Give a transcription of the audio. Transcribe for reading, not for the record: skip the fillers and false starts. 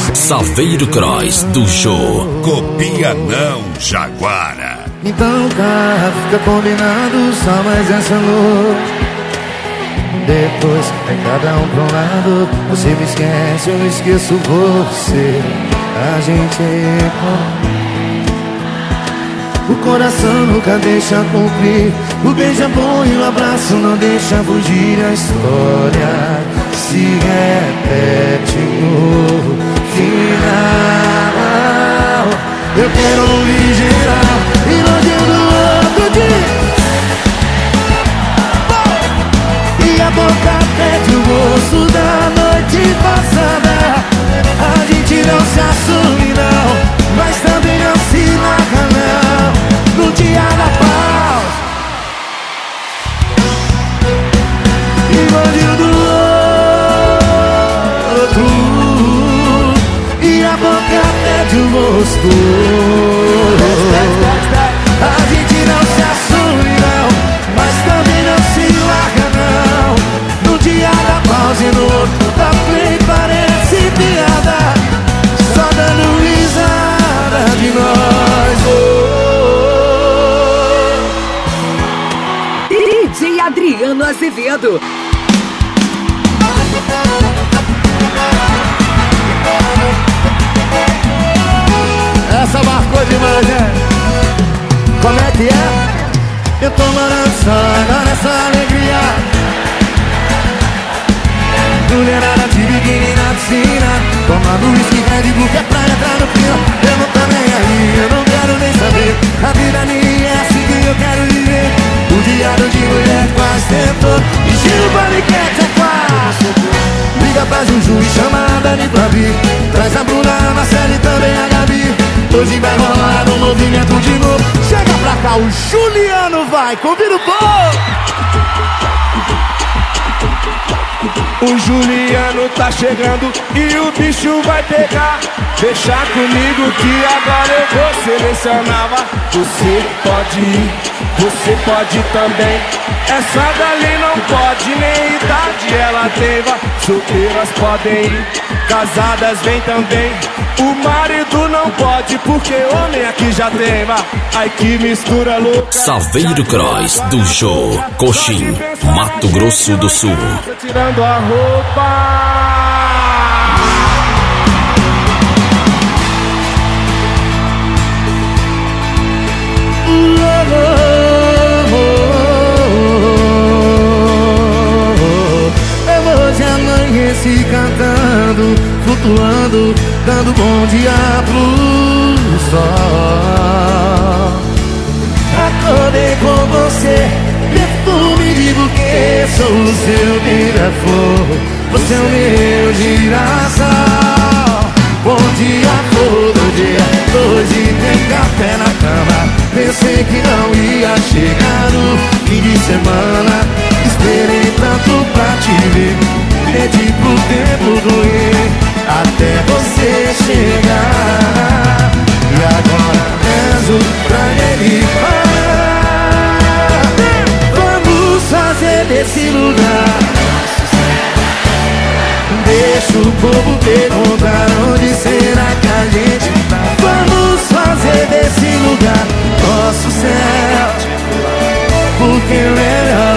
Saveiro Cross do Jô. Copia não, Jaguara. Então cá, fica combinado só mais essa noite. Depois vai cada um pra um lado. Você me esquece, eu esqueço você. A gente o coração nunca deixa cumprir. O beijo é bom e o abraço não deixa fugir. A história se repete no final. Eu quero ouvir geral elogiando o outro dia. E a boca pede o gosto da noite passada. A gente não se assume não, mas também não se larga não. No dia da paz elogiando o outro. E a boca pede o gosto. A gente não se assume não, mas também não se larga não. No dia da pausa e no outro da play parece piada, só dando risada de nós. DJ Adriano Azevedo. Essa marcou demais, né? Como é que é? Eu tô lançando nessa alegria. Mulherada de biquíni na piscina, tomando whisky, Red Bull, que é pra entrar no clima. Eu não tô nem aí, eu não quero nem saber. A vida minha é assim que eu quero viver. O diário de mulher quase tentou. E giro pra Liquete é quase. Liga pra Juju e chama a Dani pra vir. Traz a Bruna, a Marcela e também a Gabi. Hoje vai rolar um movimento de novo. Chega pra cá, o Juliano vai, convida o povo. O Juliano tá chegando e o bicho vai pegar. Deixa comigo que agora eu vou selecionar. Você pode ir, você pode também. Essa dali não pode, nem idade ela tem. Solteiras podem ir, casadas vem também. O marido não pode, porque homem aqui já tem. Ai que mistura louca. Saveiro Cross do Jô, Coxim, Mato Grosso do Sul. Tirando a roupa. Hoje amanheci cantando, flutuando, dando bom dia pro sol. Acordei com você, perfume de buquê. Sou o seu beija-flor, você é o meu girassol. Bom dia todo dia, hoje tem café na cama. Pensei que não ia chegar no fim de semana. Esperei tanto pra te ver, pedi pro tempo doer, até você chegar. E agora rezo pra ele parar. Vamos fazer desse lugar. Deixa o povo perguntar onde será que a gente tá. Vamos fazer desse lugar nosso céu, porque é melhor.